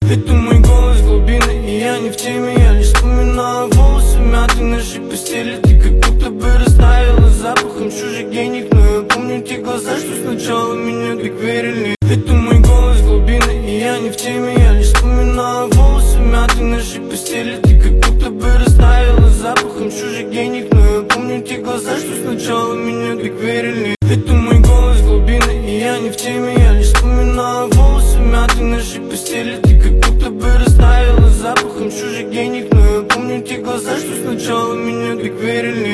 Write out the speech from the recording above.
Это мой голос глубины, и я не в теме. Я лишь вспоминаю волосы мятые в нашей постели. Ты как будто бы растаяла запахом чужих денег. Но я помню те глаза, что сначала меня так верили. Это мой голос глубины, и я не в теме. Я лишь вспоминаю волосы мятые в нашей постели. Ты как будто бы растаяла запахом чужих денег. Но я помню те глаза, что сначала меня так верили. Это мой голос глубины, и я не в теме. Я лишь вспоминаю волосы мятые в нашей постели. Ты как будто бы растаяла запахом чужих денег. Но я помню те глаза, что сначала меня так верили.